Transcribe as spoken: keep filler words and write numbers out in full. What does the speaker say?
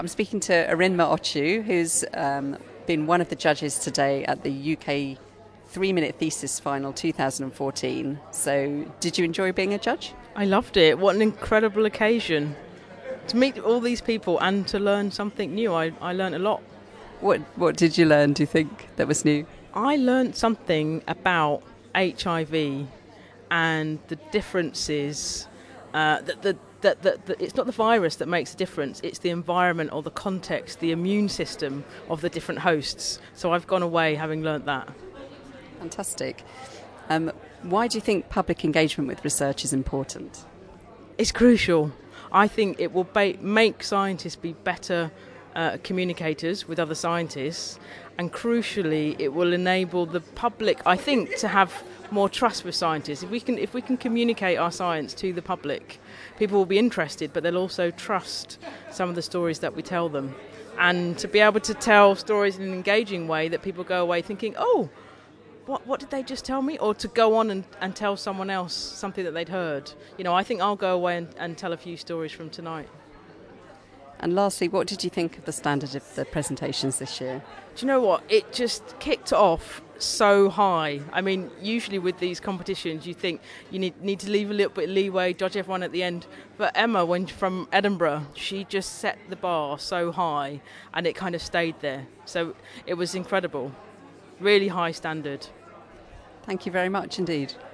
I'm speaking to Arinma Ochu, who's um, been one of the judges today at the U K three-minute thesis final two thousand fourteen. So did you enjoy being a judge? I loved it. What an incredible occasion. To meet all these people and to learn something new. I, I learned a lot. What What did you learn, do you think, that was new? I learned something about H I V and the differences, uh, that the That, that, that it's not the virus that makes a difference, it's the environment or the context, the immune system of the different hosts. So I've gone away having learnt that. Fantastic. Um, why do you think public engagement with research is important? It's crucial. I think it will ba- make scientists be better uh, communicators with other scientists, and crucially it will enable the public, I think, to have more trust with scientists. If we can if we can communicate our science to the public, people will be interested, but they'll also trust some of the stories that we tell them. And to be able to tell stories in an engaging way that people go away thinking, oh, what what did they just tell me? Or to go on and, and tell someone else something that they'd heard. You know, I think I'll go away and, and tell a few stories from tonight. And lastly, what did you think of the standard of the presentations this year? Do you know what? It just kicked off so high. I mean, usually with these competitions, you think you need need to leave a little bit of leeway, judge everyone at the end. But Emma, when from Edinburgh, she just set the bar so high, and it kind of stayed there. So it was incredible. Really high standard. Thank you very much indeed.